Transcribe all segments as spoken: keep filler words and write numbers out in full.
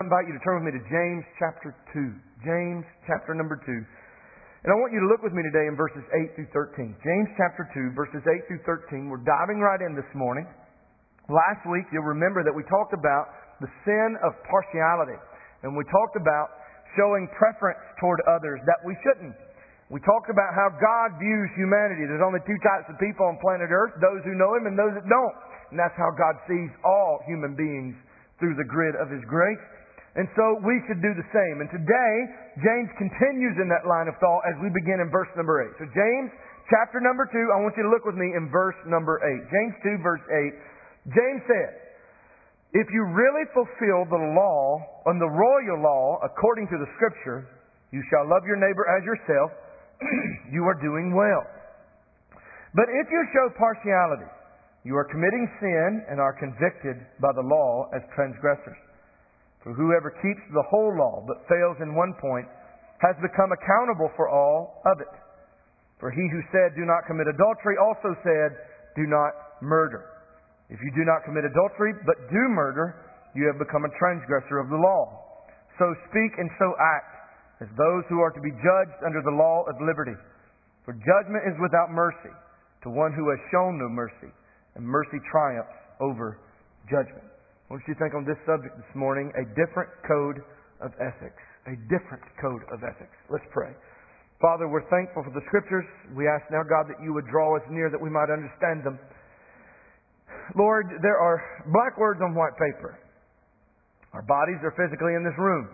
I invite you to turn with me to James chapter two. James chapter number two. And I want you to look with me today in verses eight through thirteen. James chapter two, verses eight through thirteen. We're diving right in this morning. Last week, you'll remember that we talked about the sin of partiality. And we talked about showing preference toward others that we shouldn't. We talked about how God views humanity. There's only two types of people on planet Earth, those who know Him and those that don't. And that's how God sees all human beings through the grid of His grace. And so we should do the same. And today, James continues in that line of thought as we begin in verse number eight. So James chapter number two, I want you to look with me in verse number eight. James two verse eight. James said, if you really fulfill the law, and the royal law, according to the Scripture, you shall love your neighbor as yourself, you are doing well. But if you show partiality, you are committing sin and are convicted by the law as transgressors. For whoever keeps the whole law but fails in one point has become accountable for all of it. For he who said, do not commit adultery, also said, do not murder. If you do not commit adultery but do murder, you have become a transgressor of the law. So speak and so act as those who are to be judged under the law of liberty. For judgment is without mercy to one who has shown no mercy, and mercy triumphs over judgment. I want you to think on this subject this morning, a different code of ethics. A different code of ethics. Let's pray. Father, we're thankful for the Scriptures. We ask now, God, that you would draw us near that we might understand them. Lord, there are black words on white paper. Our bodies are physically in this room.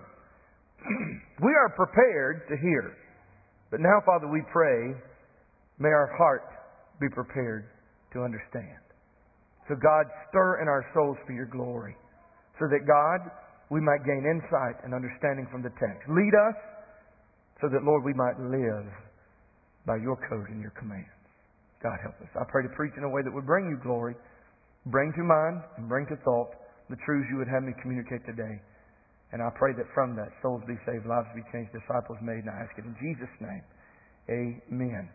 We are prepared to hear. But now, Father, we pray, may our heart be prepared to understand. So God, stir in our souls for your glory. So that God, we might gain insight and understanding from the text. Lead us so that, Lord, we might live by your code and your commands. God, help us. I pray to preach in a way that would bring you glory, bring to mind and bring to thought the truths you would have me communicate today. And I pray that from that, souls be saved, lives be changed, disciples made, and I ask it in Jesus' name. Amen.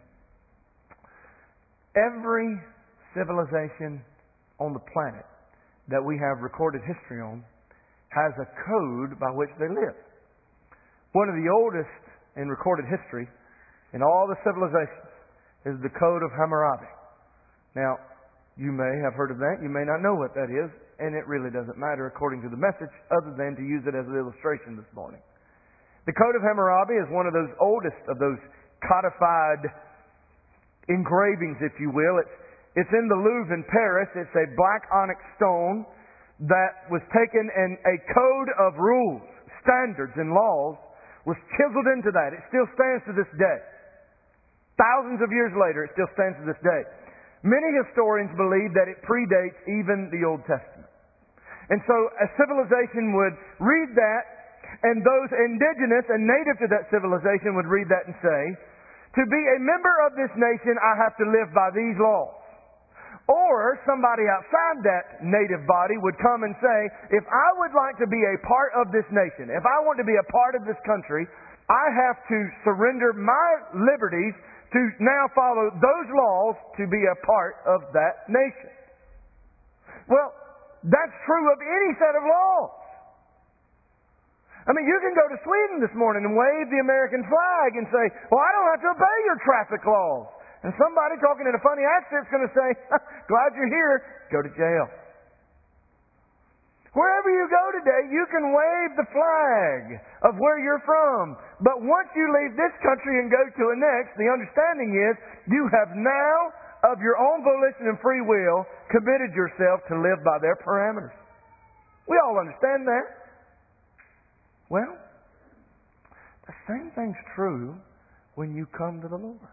Every civilization on the planet that we have recorded history on has a code by which they live. One of the oldest in recorded history in all the civilizations is the Code of Hammurabi. Now, you may have heard of that. You may not know what that is, and it really doesn't matter according to the message other than to use it as an illustration this morning. The Code of Hammurabi is one of those oldest of those codified engravings, if you will. It's It's in the Louvre in Paris. It's a black onyx stone that was taken and a code of rules, standards, and laws was chiseled into that. It still stands to this day. Thousands of years later, it still stands to this day. Many historians believe that it predates even the Old Testament. And so a civilization would read that, and those indigenous and native to that civilization would read that and say, to be a member of this nation, I have to live by these laws. Or somebody outside that native body would come and say, if I would like to be a part of this nation, if I want to be a part of this country, I have to surrender my liberties to now follow those laws to be a part of that nation. Well, that's true of any set of laws. I mean, you can go to Sweden this morning and wave the American flag and say, well, I don't have to obey your traffic laws. And somebody talking in a funny accent is going to say, glad you're here, go to jail. Wherever you go today, you can wave the flag of where you're from. But once you leave this country and go to the next, the understanding is you have now, of your own volition and free will, committed yourself to live by their parameters. We all understand that. Well, the same thing's true when you come to the Lord.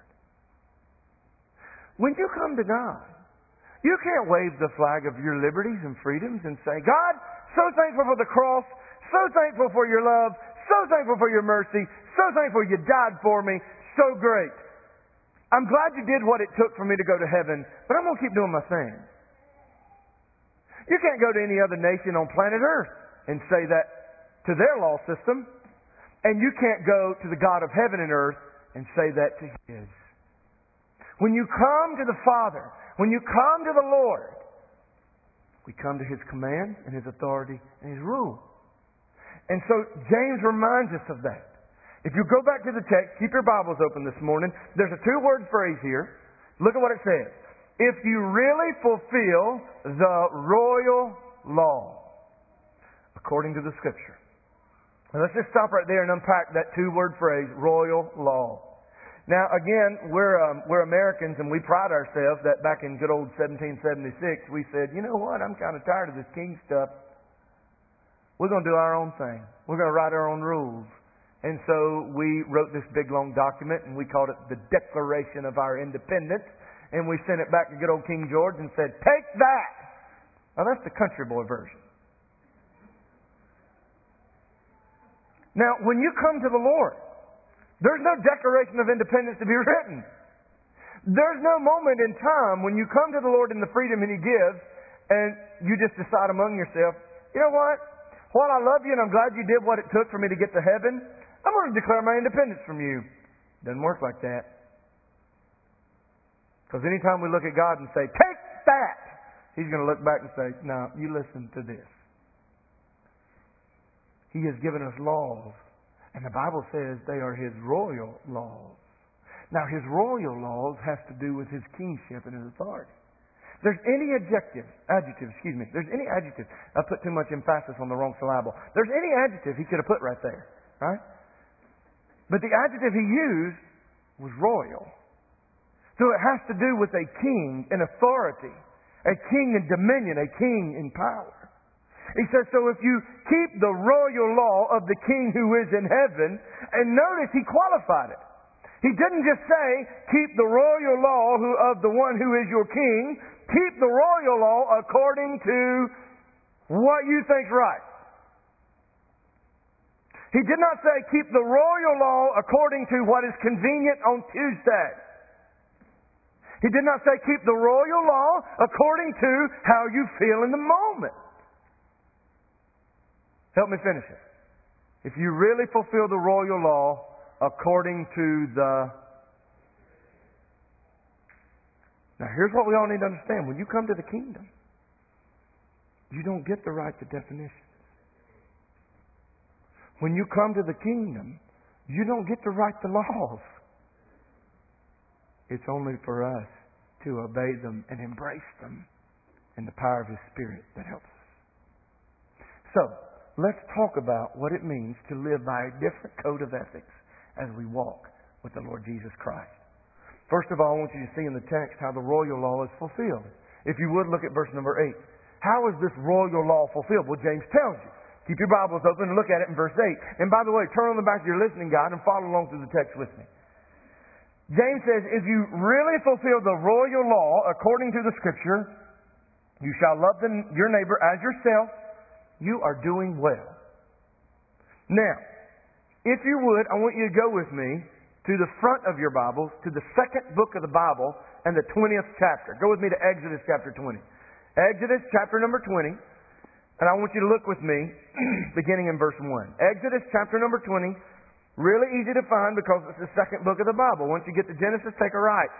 When you come to God, you can't wave the flag of your liberties and freedoms and say, God, so thankful for the cross, so thankful for your love, so thankful for your mercy, so thankful you died for me, so great. I'm glad you did what it took for me to go to heaven, but I'm going to keep doing my thing. You can't go to any other nation on planet Earth and say that to their law system, and you can't go to the God of heaven and earth and say that to His. When you come to the Father, when you come to the Lord, we come to His command and His authority and His rule. And so James reminds us of that. If you go back to the text, keep your Bibles open this morning. There's a two-word phrase here. Look at what it says. If you really fulfill the royal law, according to the Scripture. Now let's just stop right there and unpack that two-word phrase, royal law. Now, again, we're um, we're Americans, and we pride ourselves that back in good old seventeen seventy-six, we said, you know what, I'm kind of tired of this king stuff. We're going to do our own thing. We're going to write our own rules. And so we wrote this big, long document, and we called it the Declaration of Our Independence, and we sent it back to good old King George and said, take that! Now, that's the country boy version. Now, when you come to the Lord, there's no Declaration of Independence to be written. There's no moment in time when you come to the Lord in the freedom He gives and you just decide among yourself, you know what? While I love you and I'm glad you did what it took for me to get to heaven, I'm going to declare my independence from you. Doesn't work like that. Because anytime we look at God and say, take that, He's going to look back and say, no, you listen to this. He has given us laws. And the Bible says they are His royal laws. Now, His royal laws has to do with His kingship and His authority. There's any adjective, adjective, excuse me, there's any adjective, I put too much emphasis on the wrong syllable. There's any adjective He could have put right there, right? But the adjective He used was royal. So it has to do with a king in authority, a king in dominion, a king in power. He says, so if you keep the royal law of the King who is in heaven, and notice He qualified it. He didn't just say, keep the royal law who, of the one who is your King. Keep the royal law according to what you think's right. He did not say, keep the royal law according to what is convenient on Tuesday. He did not say, keep the royal law according to how you feel in the moment. Help me finish it. If you really fulfill the royal law according to the... Now here's what we all need to understand. When you come to the kingdom, you don't get to write the definitions. When you come to the kingdom, you don't get to write the laws. It's only for us to obey them and embrace them in the power of His Spirit that helps us. So, let's talk about what it means to live by a different code of ethics as we walk with the Lord Jesus Christ. First of all, I want you to see in the text how the royal law is fulfilled. If you would, look at verse number eight. How is this royal law fulfilled? Well, James tells you. Keep your Bibles open and look at it in verse eight. And by the way, turn on the back of your listening guide and follow along through the text with me. James says, if you really fulfill the royal law according to the Scripture, you shall love the, your neighbor as yourself, you are doing well. Now, if you would, I want you to go with me to the front of your Bibles, to the second book of the Bible and the twentieth chapter. Go with me to Exodus chapter twenty. Exodus chapter number twenty. And I want you to look with me, beginning in verse one. Exodus chapter number twenty. Really easy to find because it's the second book of the Bible. Once you get to Genesis, take a right.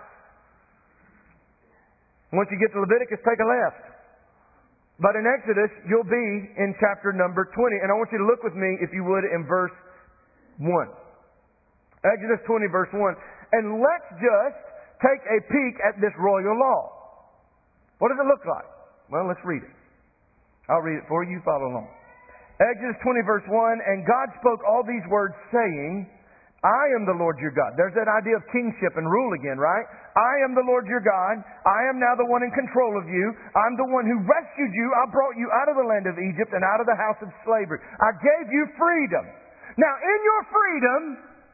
Once you get to Leviticus, take a left. But in Exodus, you'll be in chapter number twenty. And I want you to look with me, if you would, in verse one. Exodus twenty, verse one. And let's just take a peek at this royal law. What does it look like? Well, let's read it. I'll read it for you. You follow along. Exodus twenty, verse one. And God spoke all these words, saying, I am the Lord your God. There's that idea of kingship and rule again, right? I am the Lord your God. I am now the one in control of you. I'm the one who rescued you. I brought you out of the land of Egypt and out of the house of slavery. I gave you freedom. Now, in your freedom,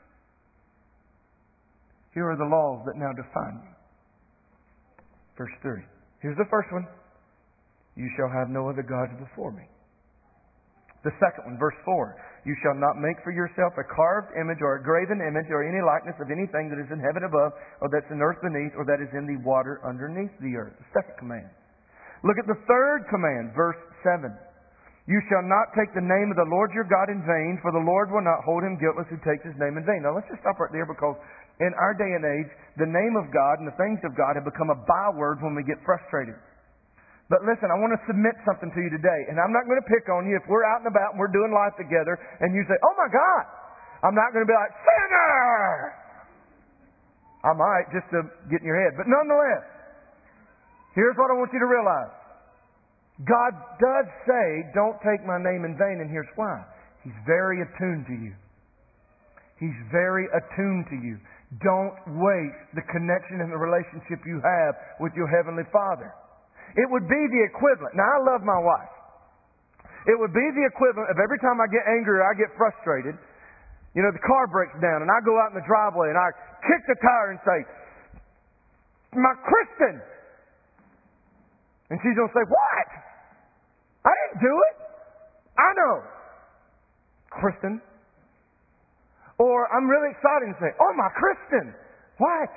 here are the laws that now define you. Verse three. Here's the first one. You shall have no other gods before me. The second one, verse four. You shall not make for yourself a carved image or a graven image or any likeness of anything that is in heaven above or that's in earth beneath or that is in the water underneath the earth. The second command. Look at the third command, verse seven. You shall not take the name of the Lord your God in vain, for the Lord will not hold him guiltless who takes His name in vain. Now let's just stop right there, because in our day and age, the name of God and the things of God have become a byword when we get frustrated. But listen, I want to submit something to you today. And I'm not going to pick on you if we're out and about and we're doing life together and you say, oh my God. I'm not going to be like, sinner! I might, just to get in your head. But nonetheless, here's what I want you to realize. God does say, don't take my name in vain, and here's why. He's very attuned to you. He's very attuned to you. Don't waste the connection and the relationship you have with your Heavenly Father. It would be the equivalent. Now, I love my wife. It would be the equivalent of every time I get angry or I get frustrated, you know, the car breaks down and I go out in the driveway and I kick the tire and say, my Kristen! And she's going to say, what? I didn't do it. I know. Kristen. Or I'm really excited and say, oh my Kristen. What?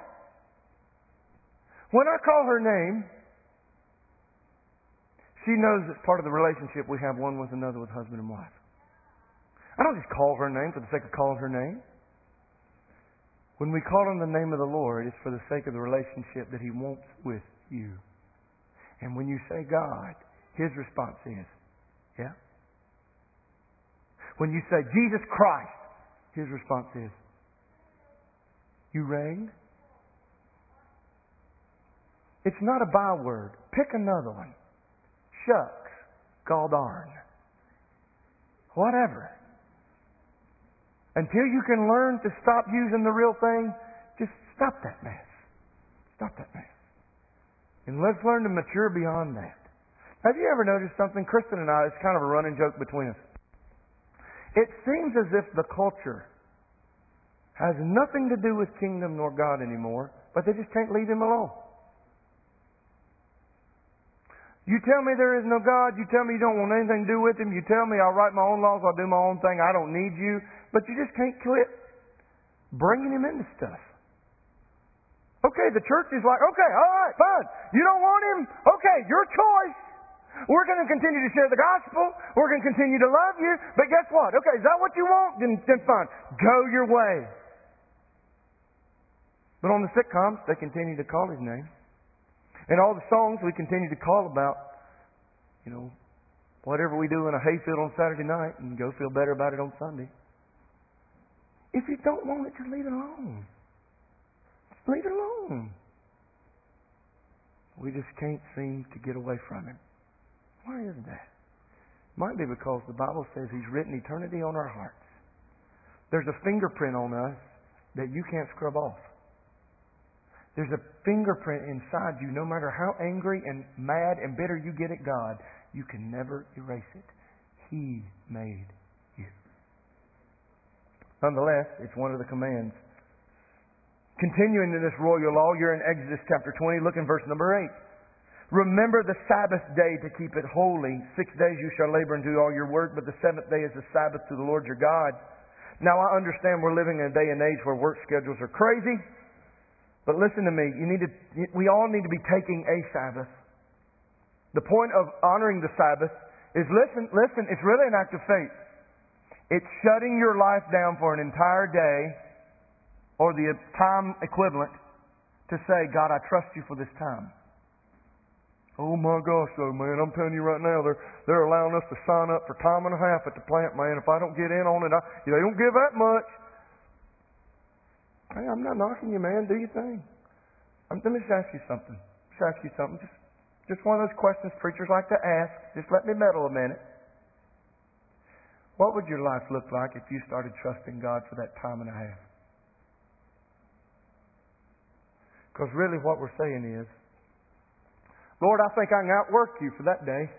When I call her name, she knows it's part of the relationship we have one with another with husband and wife. I don't just call her name for the sake of calling her name. When we call on the name of the Lord, it's for the sake of the relationship that He wants with you. And when you say God, His response is, yeah. When you say Jesus Christ, His response is, you rang? It's not a byword. Pick another one. Shucks. Gall darn. Whatever. Until you can learn to stop using the real thing, just stop that mess. Stop that mess. And let's learn to mature beyond that. Have you ever noticed something? Kristen and I, it's kind of a running joke between us. It seems as if the culture has nothing to do with kingdom nor God anymore, but they just can't leave Him alone. You tell me there is no God. You tell me you don't want anything to do with Him. You tell me I'll write my own laws. I'll do my own thing. I don't need you. But you just can't quit bringing Him into stuff. Okay, the church is like, okay, all right, fine. You don't want Him? Okay, your choice. We're going to continue to share the gospel. We're going to continue to love you. But guess what? Okay, is that what you want? Then, then fine. Go your way. But on the sitcoms, they continue to call His name. And all the songs we continue to call about, you know, whatever we do in a hayfield on Saturday night and go feel better about it on Sunday. If you don't want it, just leave it alone. Just leave it alone. We just can't seem to get away from Him. Why is that? Might be because the Bible says He's written eternity on our hearts. There's a fingerprint on us that you can't scrub off. There's a fingerprint inside you. No matter how angry and mad and bitter you get at God, you can never erase it. He made you. Nonetheless, it's one of the commands. Continuing in this royal law, you're in Exodus chapter twenty. Look in verse number eight. Remember the Sabbath day to keep it holy. Six days you shall labor and do all your work, but the seventh day is the Sabbath to the Lord your God. Now I understand we're living in a day and age where work schedules are crazy. But listen to me, you need to, we all need to be taking a Sabbath. The point of honoring the Sabbath is, listen, listen, it's really an act of faith. It's shutting your life down for an entire day or the time equivalent to say, God, I trust you for this time. Oh my gosh, though, man, I'm telling you right now, they're, they're allowing us to sign up for time and a half at the plant, man. If I don't get in on it, I, they don't give that much. Hey, I'm not knocking you, man. Do your thing. I'm, let me just ask you something. Just ask you something. Just, just one of those questions preachers like to ask. Just let me meddle a minute. What would your life look like if you started trusting God for that time and a half? Because really what we're saying is, Lord, I think I can outwork you for that day.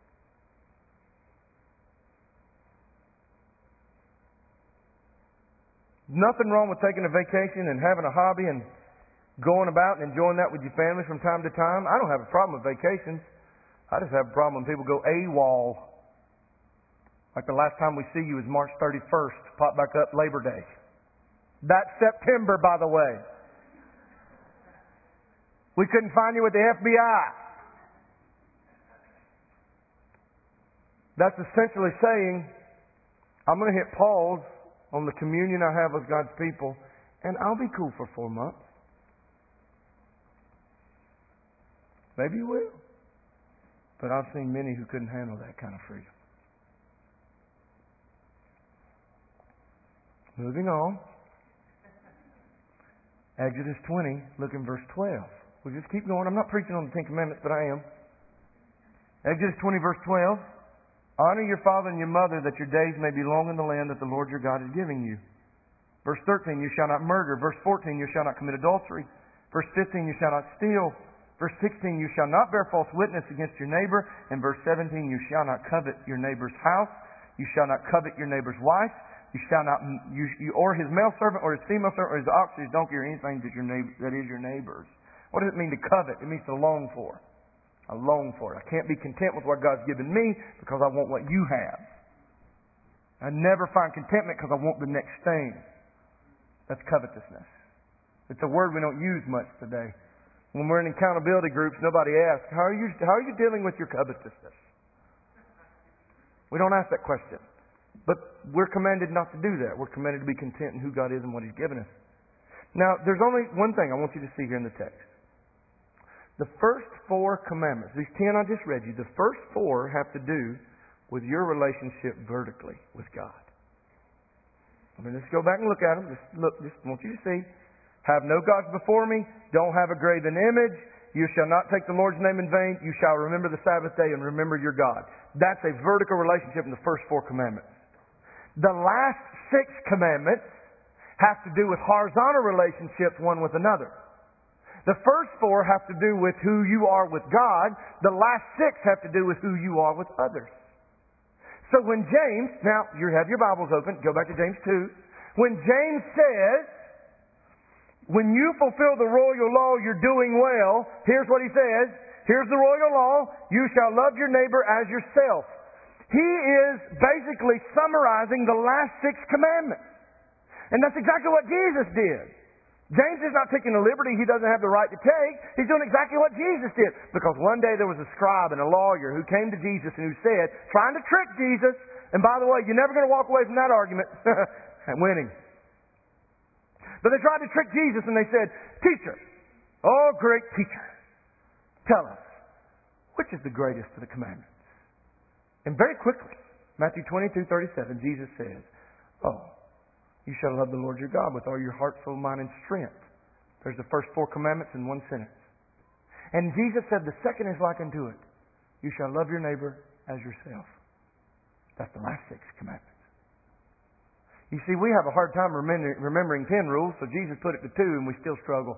Nothing wrong with taking a vacation and having a hobby and going about and enjoying that with your family from time to time. I don't have a problem with vacations. I just have a problem when people go AWOL. Like the last time we see you is March thirty-first. Pop back up Labor Day. That's September, by the way. We couldn't find you with the F B I. That's essentially saying, I'm going to hit pause on the communion I have with God's people, and I'll be cool for four months. Maybe you will. But I've seen many who couldn't handle that kind of freedom. Moving on. Exodus twenty, look in verse twelve. We'll just keep going. I'm not preaching on the Ten Commandments, but I am. Exodus twenty, verse twelve. Honor your father and your mother, that your days may be long in the land that the Lord your God is giving you. Verse thirteen, you shall not murder. Verse fourteen, you shall not commit adultery. Verse fifteen, you shall not steal. Verse sixteen, you shall not bear false witness against your neighbor. And verse seventeen, you shall not covet your neighbor's house. You shall not covet your neighbor's wife. You shall not, you, you, or his male servant, or his female servant, or his ox, or his donkey, or anything that your neighbor, that is your neighbor's. What does it mean to covet? It means to long for. I long for it. I can't be content with what God's given me because I want what you have. I never find contentment because I want the next thing. That's covetousness. It's a word we don't use much today. When we're in accountability groups, nobody asks, how are you, how are you dealing with your covetousness? We don't ask that question. But we're commanded not to do that. We're commanded to be content in who God is and what He's given us. Now, there's only one thing I want you to see here in the text. The first four commandments, these ten I just read you, the first four have to do with your relationship vertically with God. I mean, let's go back and look at them. Just look, just want you to see. Have no gods before me. Don't have a graven image. You shall not take the Lord's name in vain. You shall remember the Sabbath day and remember your God. That's a vertical relationship in the first four commandments. The last six commandments have to do with horizontal relationships one with another. The first four have to do with who you are with God. The last six have to do with who you are with others. So when James, now you have your Bibles open, go back to James two. When James says, when you fulfill the royal law, you're doing well. Here's what he says. Here's the royal law. You shall love your neighbor as yourself. He is basically summarizing the last six commandments. And that's exactly what Jesus did. James is not taking a liberty he doesn't have the right to take. He's doing exactly what Jesus did. Because one day there was a scribe and a lawyer who came to Jesus and who said, trying to trick Jesus, and by the way, you're never going to walk away from that argument and winning. But they tried to trick Jesus and they said, Teacher, oh great teacher, tell us, which is the greatest of the commandments? And very quickly, Matthew twenty-two thirty-seven, Jesus says, Oh, you shall love the Lord your God with all your heart, soul, mind, and strength. There's the first four commandments in one sentence. And Jesus said the second is like unto it. You shall love your neighbor as yourself. That's the last six commandments. You see, we have a hard time remembering ten rules, so Jesus put it to two and we still struggle.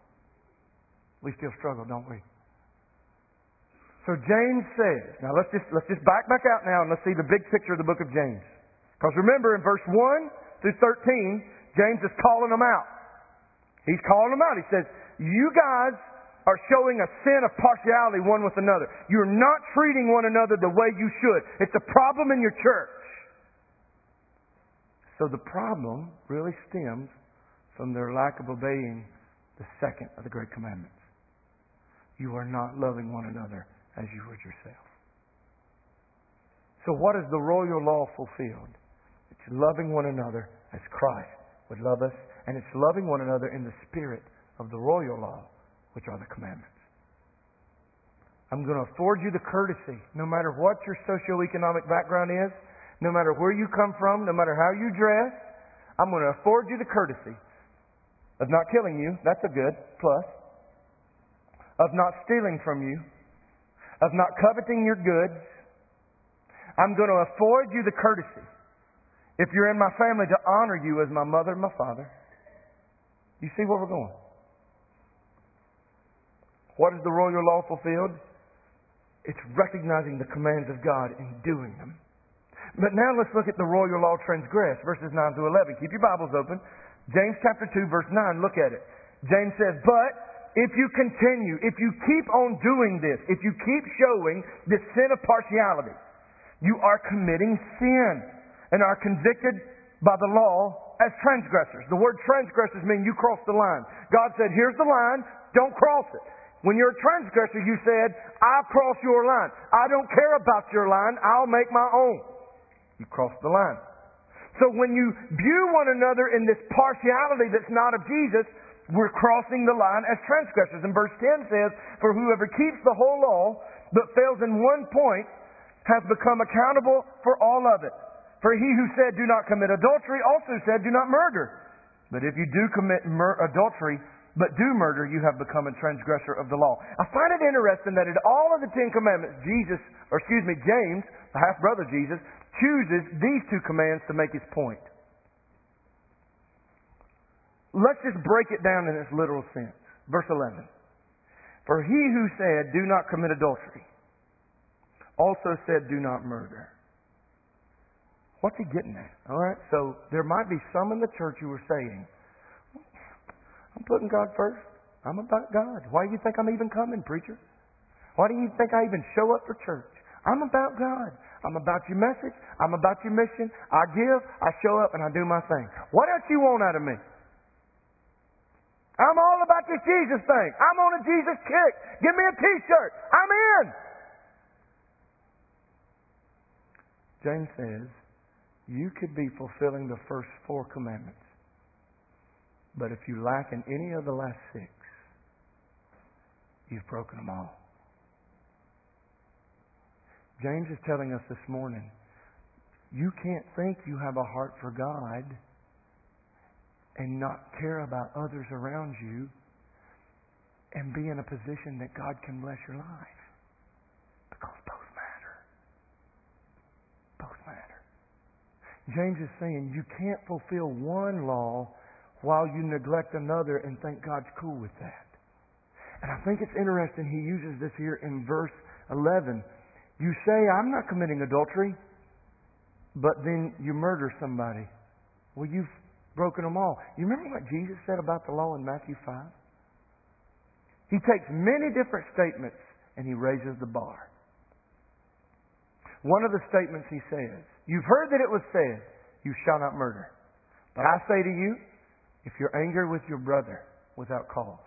We still struggle, don't we? So James says, now let's just, let's just back back out now and let's see the big picture of the book of James. Because remember in verse one through thirteen, James is calling them out. He's calling them out. He says, you guys are showing a sin of partiality one with another. You're not treating one another the way you should. It's a problem in your church. So the problem really stems from their lack of obeying the second of the great commandments. You are not loving one another as you would yourself. So what is the royal law fulfilled? It's loving one another as Christ would love us, and it's loving one another in the spirit of the royal law, which are the commandments. I'm going to afford you the courtesy, no matter what your socioeconomic background is, no matter where you come from, no matter how you dress, I'm going to afford you the courtesy of not killing you, that's a good plus, of not stealing from you, of not coveting your goods. I'm going to afford you the courtesy, if you're in my family, to honor you as my mother and my father. You see where we're going? What is the royal law fulfilled? It's recognizing the commands of God and doing them. But now let's look at the royal law transgressed, verses nine through eleven. Keep your Bibles open. James chapter two, verse nine, look at it. James says, but if you continue, if you keep on doing this, if you keep showing this sin of partiality, you are committing sin and are convicted by the law as transgressors. The word transgressors means you cross the line. God said, here's the line, don't cross it. When you're a transgressor, you said, I'll cross your line. I don't care about your line, I'll make my own. You crossed the line. So when you view one another in this partiality that's not of Jesus, we're crossing the line as transgressors. And verse ten says, for whoever keeps the whole law but fails in one point has become accountable for all of it. For he who said, do not commit adultery, also said, do not murder. But if you do commit mur- adultery, but do murder, you have become a transgressor of the law. I find it interesting that in all of the Ten Commandments, Jesus, or excuse me, James, the half-brother Jesus, chooses these two commands to make his point. Let's just break it down in its literal sense. Verse eleven. For he who said, do not commit adultery, also said, do not murder. What's he getting at? All right, so there might be some in the church who are saying, I'm putting God first. I'm about God. Why do you think I'm even coming, preacher? Why do you think I even show up for church? I'm about God. I'm about your message. I'm about your mission. I give, I show up, and I do my thing. What else you want out of me? I'm all about this Jesus thing. I'm on a Jesus kick. Give me a t-shirt. I'm in. James says, you could be fulfilling the first four commandments, but if you lack in any of the last six, you've broken them all. James is telling us this morning, you can't think you have a heart for God and not care about others around you and be in a position that God can bless your life. Because both matter. Both matter. James is saying you can't fulfill one law while you neglect another and think God's cool with that. And I think it's interesting he uses this here in verse eleven. You say, I'm not committing adultery, but then you murder somebody. Well, you've broken them all. You remember what Jesus said about the law in Matthew five? He takes many different statements and he raises the bar. One of the statements he says, you've heard that it was said, you shall not murder. But I say to you, if you're angry with your brother without cause,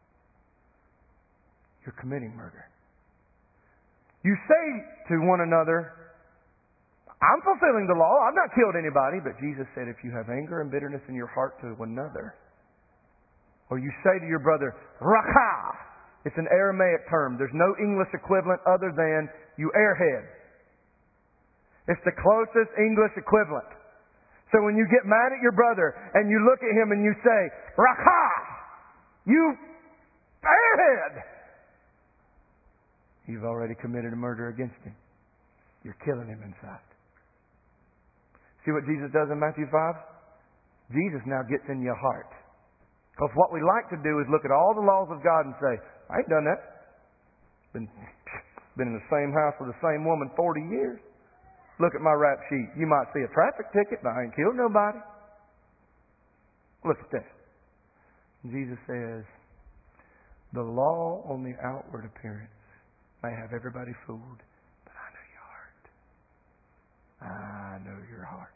you're committing murder. You say to one another, I'm fulfilling the law. I've not killed anybody. But Jesus said, if you have anger and bitterness in your heart to one another, or you say to your brother, Rakah. It's an Aramaic term. There's no English equivalent other than you airhead. It's the closest English equivalent. So when you get mad at your brother and you look at him and you say, Rakah, you airhead, you've already committed a murder against him. You're killing him inside. See what Jesus does in Matthew five? Jesus now gets in your heart. Because what we like to do is look at all the laws of God and say, I ain't done that. Been, been in the same house with the same woman forty years. Look at my rap sheet. You might see a traffic ticket, but I ain't killed nobody. Look at this. Jesus says, the law on the outward appearance may have everybody fooled, but I know your heart. I know your heart.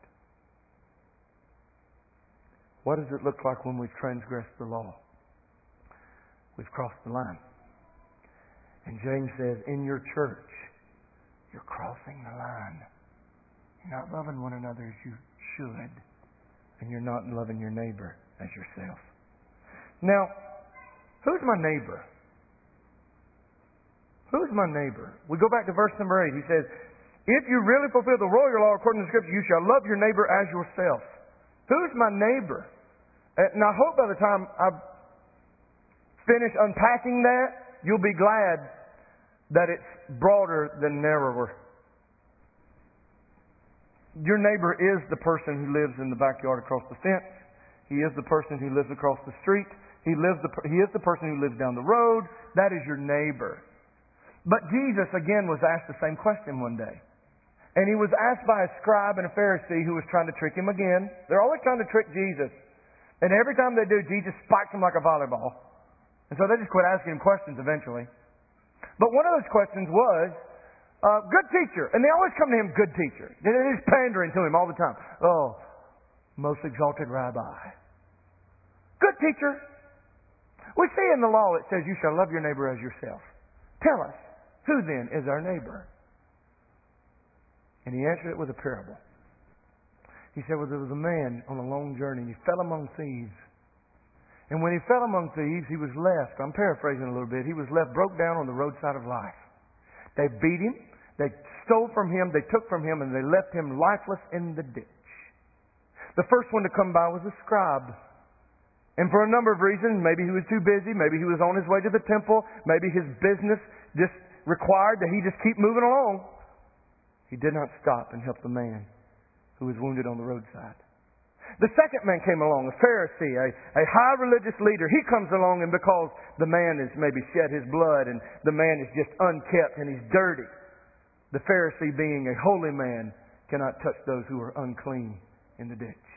What does it look like when we've transgressed the law? We've crossed the line. And James says, in your church, you're crossing the line. You're not loving one another as you should, and you're not loving your neighbor as yourself. Now, who's my neighbor? Who's my neighbor? We go back to verse number eight. He says, if you really fulfill the royal law according to the Scripture, you shall love your neighbor as yourself. Who's my neighbor? And I hope by the time I finish unpacking that, you'll be glad that it's broader than narrower. Your neighbor is the person who lives in the backyard across the fence. He is the person who lives across the street. He lives the, he is the person who lives down the road. That is your neighbor. But Jesus, again, was asked the same question one day. And he was asked by a scribe and a Pharisee who was trying to trick him again. They're always trying to trick Jesus. And every time they do, Jesus spikes them like a volleyball. And so they just quit asking him questions eventually. But one of those questions was, uh, good teacher. And they always come to him, good teacher. They're just pandering to him all the time. Oh, most exalted rabbi. Good teacher. We see in the law it says you shall love your neighbor as yourself. Tell us, who then is our neighbor? And he answered it with a parable. He said, well, there was a man on a long journey and he fell among thieves. And when he fell among thieves, he was left, I'm paraphrasing a little bit, he was left broke down on the roadside of life. They beat him, they stole from him, they took from him, and they left him lifeless in the ditch. The first one to come by was a scribe. And for a number of reasons, maybe he was too busy, maybe he was on his way to the temple, maybe his business just required that he just keep moving along. He did not stop and help the man who was wounded on the roadside. The second man came along, a Pharisee, a, a high religious leader. He comes along, and because the man has maybe shed his blood and the man is just unkept and he's dirty, the Pharisee, being a holy man, cannot touch those who are unclean in the ditch.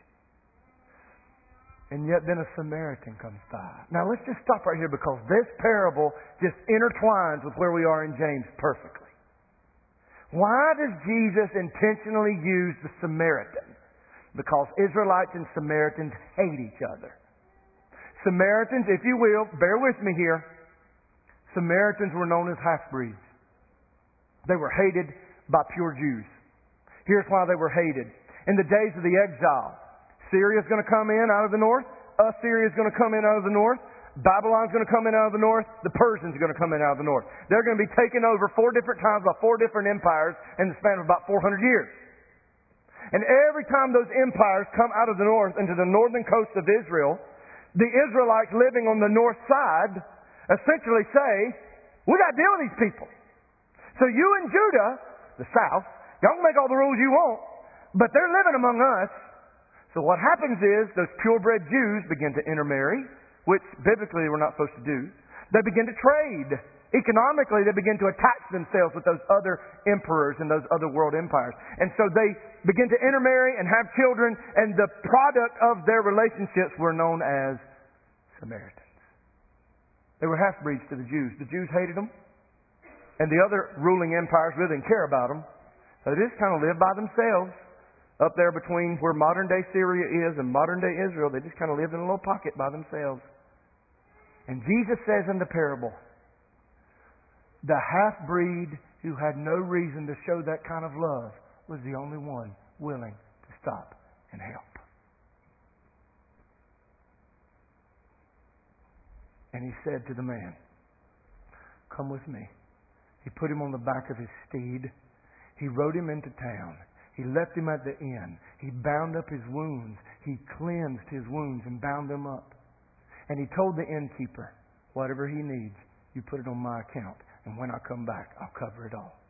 And yet then a Samaritan comes by. Now let's just stop right here, because this parable just intertwines with where we are in James perfectly. Why does Jesus intentionally use the Samaritan? Because Israelites and Samaritans hate each other. Samaritans, if you will, bear with me here, Samaritans were known as half-breeds. They were hated by pure Jews. Here's why they were hated. In the days of the exile, Syria is going to come in out of the north. Assyria is going to come in out of the north. Babylon's going to come in out of the north. The Persians are going to come in out of the north. They're going to be taken over four different times by four different empires in the span of about four hundred years. And every time those empires come out of the north into the northern coast of Israel, the Israelites living on the north side essentially say, we got to deal with these people. So you and Judah, the south, y'all can make all the rules you want, but they're living among us. So what happens is those purebred Jews begin to intermarry, which biblically we're not supposed to do. They begin to trade. Economically, they begin to attach themselves with those other emperors and those other world empires. And so they begin to intermarry and have children, and the product of their relationships were known as Samaritans. They were half-breeds to the Jews. The Jews hated them, and the other ruling empires really didn't care about them. So they just kind of lived by themselves. Up there between where modern-day Syria is and modern-day Israel, they just kind of lived in a little pocket by themselves. And Jesus says in the parable, the half-breed who had no reason to show that kind of love was the only one willing to stop and help. And he said to the man, come with me. He put him on the back of his steed. He rode him into town. He left him at the inn. He bound up his wounds. He cleansed his wounds and bound them up. And he told the innkeeper, whatever he needs, you put it on my account. And when I come back, I'll cover it all.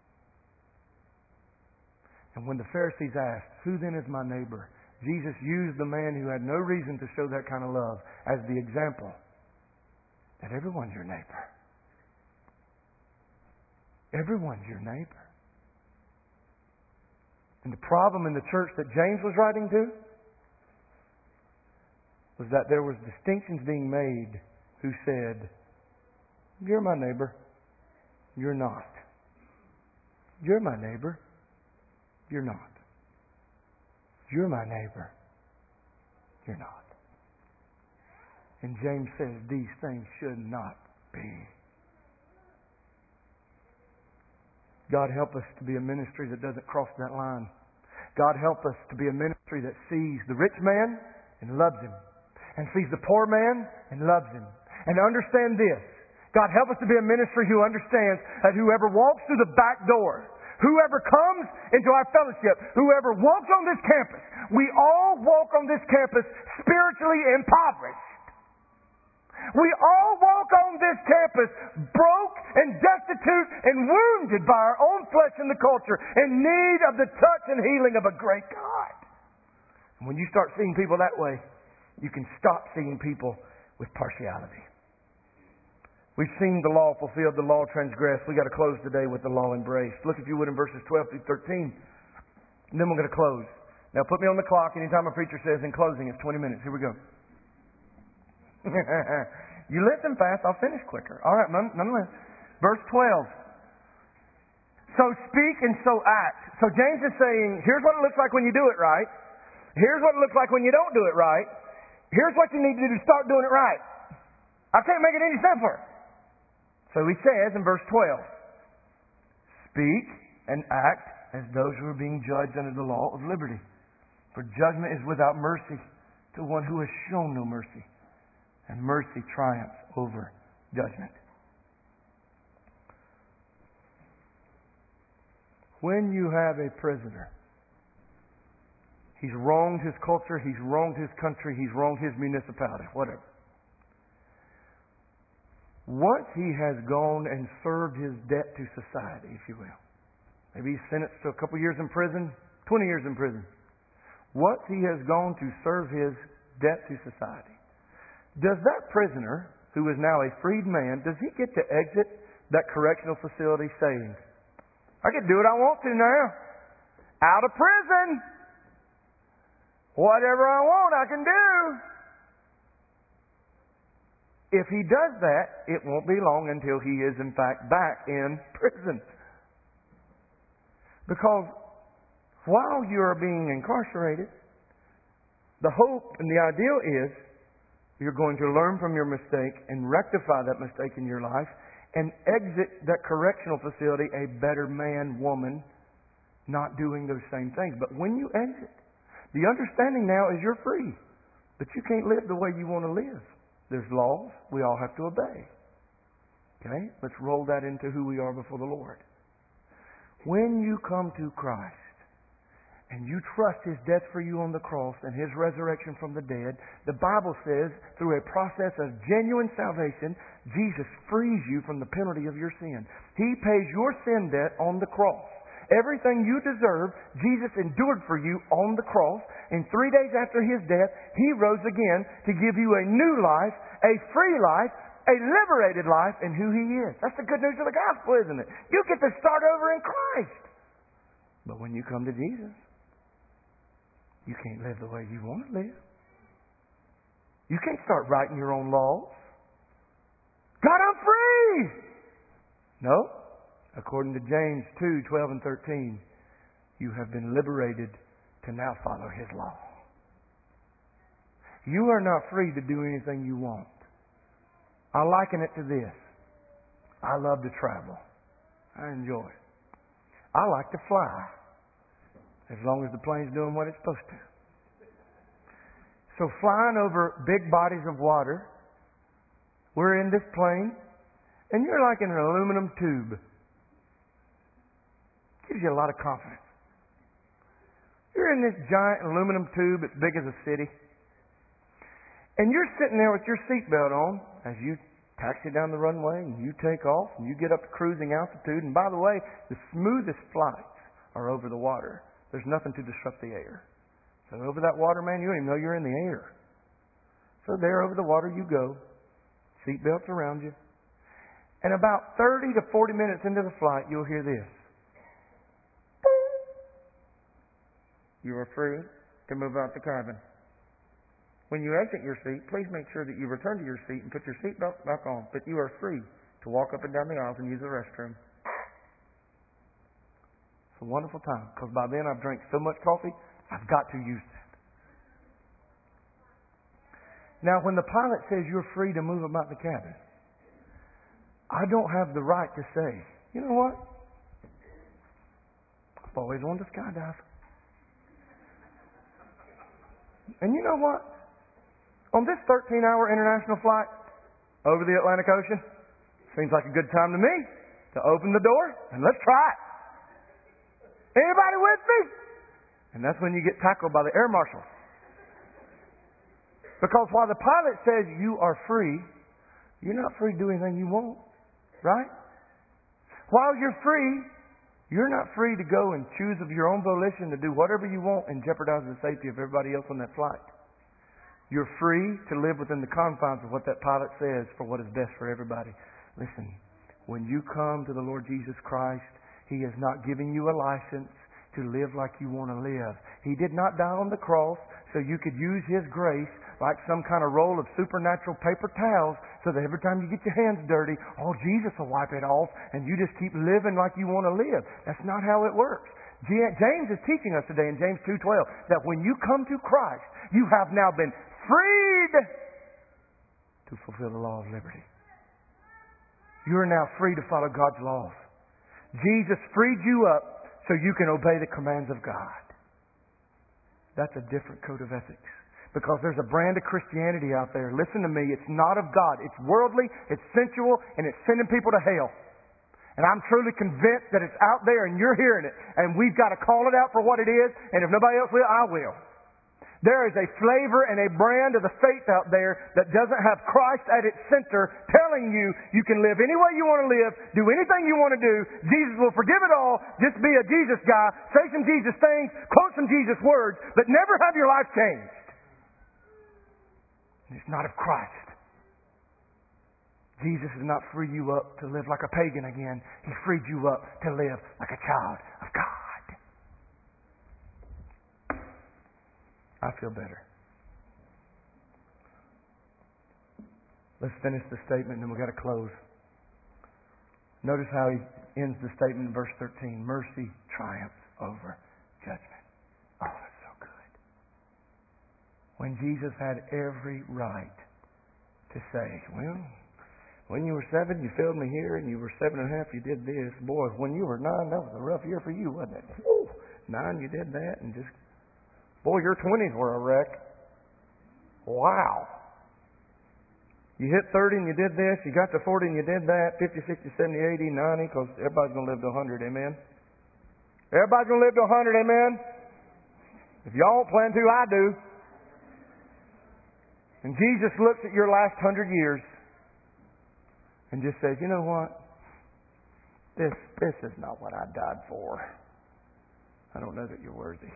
And when the Pharisees asked, who then is my neighbor? Jesus used the man who had no reason to show that kind of love as the example that everyone's your neighbor. Everyone's your neighbor. And the problem in the church that James was writing to was that there was distinctions being made who said, you're my neighbor. You're not. You're my neighbor. You're not. You're my neighbor. You're not. And James says these things should not be. God help us to be a ministry that doesn't cross that line. God help us to be a ministry that sees the rich man and loves him, and sees the poor man and loves him. And understand this, God help us to be a ministry who understands that whoever walks through the back door, whoever comes into our fellowship, whoever walks on this campus, we all walk on this campus spiritually impoverished. We all walk on this campus broke and destitute and wounded by our own flesh and the culture, in need of the touch and healing of a great God. And when you start seeing people that way, you can stop seeing people with partiality. We've seen the law fulfilled, the law transgressed. We've got to close today with the law embraced. Look, if you would, in verses twelve through thirteen. And then we're going to close. Now put me on the clock. Anytime a preacher says in closing, it's twenty minutes. Here we go. You listen fast, I'll finish quicker. All right, nonetheless. Verse twelve. So speak and so act. So James is saying, here's what it looks like when you do it right. Here's what it looks like when you don't do it right. Here's what you need to do to start doing it right. I can't make it any simpler. So he says in verse twelve, speak and act as those who are being judged under the law of liberty. For judgment is without mercy to one who has shown no mercy. And mercy triumphs over judgment. When you have a prisoner, he's wronged his culture, he's wronged his country, he's wronged his municipality, whatever. Once he has gone and served his debt to society, if you will, maybe he's sentenced to a couple years in prison, twenty years in prison. Once he has gone to serve his debt to society, does that prisoner, who is now a freed man, does he get to exit that correctional facility saying, I can do what I want to now. Out of prison. Whatever I want, I can do. If he does that, it won't be long until he is in fact back in prison. Because while you are being incarcerated, the hope and the ideal is you're going to learn from your mistake and rectify that mistake in your life and exit that correctional facility a better man, woman, not doing those same things. But when you exit, the understanding now is you're free, but you can't live the way you want to live. There's laws we all have to obey. Okay? Let's roll that into who we are before the Lord. When you come to Christ and you trust His death for you on the cross and His resurrection from the dead, the Bible says through a process of genuine salvation, Jesus frees you from the penalty of your sin. He pays your sin debt on the cross. Everything you deserve, Jesus endured for you on the cross. And three days after His death, He rose again to give you a new life, a free life, a liberated life in who He is. That's the good news of the gospel, isn't it? You get to start over in Christ. But when you come to Jesus, you can't live the way you want to live. You can't start writing your own laws. God, I'm free! No. According to James two, twelve and thirteen, you have been liberated to now follow His law. You are not free to do anything you want. I liken it to this. I love to travel. I enjoy it. I like to fly, as long as the plane's doing what it's supposed to. So flying over big bodies of water, we're in this plane, and you're like in an aluminum tube. Gives you a lot of confidence. You're in this giant aluminum tube as big as a city. And you're sitting there with your seatbelt on as you taxi down the runway and you take off and you get up to cruising altitude. And by the way, the smoothest flights are over the water. There's nothing to disrupt the air. So over that water, man, you don't even know you're in the air. So there over the water you go. Seatbelts around you. And about thirty to forty minutes into the flight, you'll hear this. You are free to move out the cabin. When you exit your seat, please make sure that you return to your seat and put your seatbelt back on. But you are free to walk up and down the aisles and use the restroom. It's a wonderful time, because by then I've drank so much coffee, I've got to use that. Now, when the pilot says you're free to move about the cabin, I don't have the right to say, you know what? I've always wanted to skydive. And you know what? On this thirteen-hour international flight over the Atlantic Ocean, seems like a good time to me to open the door and let's try it. Anybody with me? And that's when you get tackled by the air marshals. Because while the pilot says you are free, you're not free to do anything you want, right? While you're free, you're not free to go and choose of your own volition to do whatever you want and jeopardize the safety of everybody else on that flight. You're free to live within the confines of what that pilot says for what is best for everybody. Listen, when you come to the Lord Jesus Christ, He is not giving you a license to live like you want to live. He did not die on the cross so you could use His grace like some kind of roll of supernatural paper towels so that every time you get your hands dirty, oh, Jesus will wipe it off and you just keep living like you want to live. That's not how it works. James is teaching us today in James two twelve that when you come to Christ, you have now been freed to fulfill the law of liberty. You are now free to follow God's laws. Jesus freed you up so you can obey the commands of God. That's a different code of ethics. Because there's a brand of Christianity out there. Listen to me, it's not of God. It's worldly, it's sensual, and it's sending people to hell. And I'm truly convinced that it's out there and you're hearing it. And we've got to call it out for what it is. And if nobody else will, I will. There is a flavor and a brand of the faith out there that doesn't have Christ at its center, telling you you can live any way you want to live, do anything you want to do. Jesus will forgive it all. Just be a Jesus guy, say some Jesus things, quote some Jesus words, but never have your life changed. And it's not of Christ. Jesus did not free you up to live like a pagan again. He freed you up to live like a child of God. I feel better. Let's finish the statement and then we've got to close. Notice how he ends the statement in verse thirteen. Mercy triumphs over judgment. Oh, that's so good. When Jesus had every right to say, well, when you were seven, you failed me here, and you were seven and a half, you did this. Boy, when you were nine, that was a rough year for you, wasn't it? Whew. Nine, you did that, and just boy, your twenties were a wreck. Wow. You hit thirty and you did this. You got to forty and you did that. fifty, sixty, seventy, eighty, ninety, because everybody's going to live to one hundred, amen? Everybody's going to live to one hundred, amen? If y'all don't plan to, I do. And Jesus looks at your last hundred years and just says, you know what? This, this is not what I died for. I don't know that you're worthy.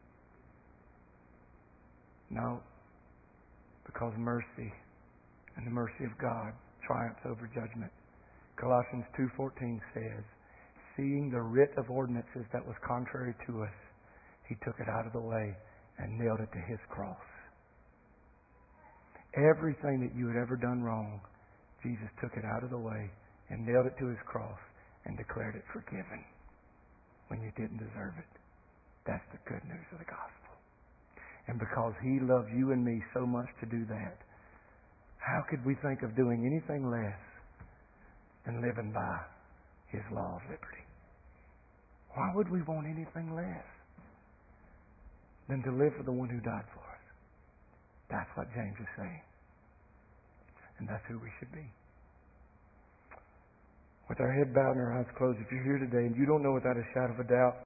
No, because mercy and the mercy of God triumphs over judgment. Colossians two fourteen says, seeing the writ of ordinances that was contrary to us, He took it out of the way and nailed it to His cross. Everything that you had ever done wrong, Jesus took it out of the way and nailed it to His cross and declared it forgiven when you didn't deserve it. That's the good news of the gospel. And because He loved you and me so much to do that, how could we think of doing anything less than living by His law of liberty? Why would we want anything less than to live for the one who died for us? That's what James is saying. And that's who we should be. With our head bowed and our eyes closed, if you're here today and you don't know without a shadow of a doubt